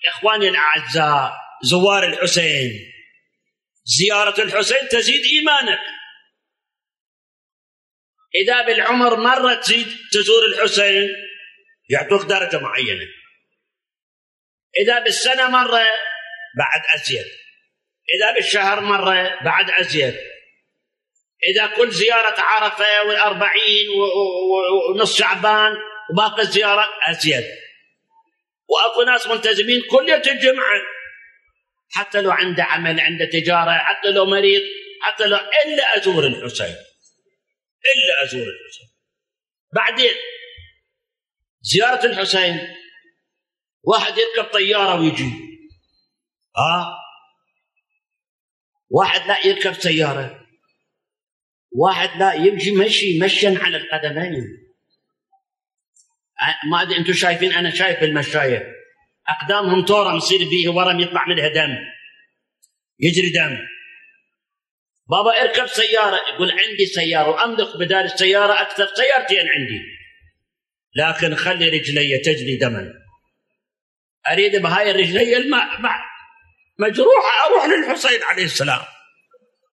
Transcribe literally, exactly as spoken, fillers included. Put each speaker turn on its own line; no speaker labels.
إخواني الأعزاء زوار الحسين، زيارة الحسين تزيد إيمانك. إذا بالعمر مرة تزيد تزور الحسين يعطوك درجة معينة، إذا بالسنة مرة بعد أزيد، إذا بالشهر مرة بعد أزيد، إذا كل زيارة عرفة والأربعين ونص شعبان وباقي الزيارة أزيد. وأكو ناس ملتزمين كل يوم الجمعة، حتى لو عنده عمل، عنده تجارة، حتى لو مريض، حتى لو إلا أزور الحسين، إلا أزور الحسين. بعدين زيارة الحسين واحد يركب طيارة ويجي، آه واحد لا يركب سيارة، واحد لا يمشي مشي مشيا على القدمين. ما أدري أنتم شايفين، أنا شايف المشاية أقدامهم تورم يصير فيه ورم يطلع منها دم، يجري دم. بابا اركب سيارة، يقول عندي سيارة وأملك بدال السيارة أكثر سيارتين عندي، لكن خلي رجلي تجري دما، أريد بهاي الرجلي الماء مجروحة أروح للحسين عليه السلام.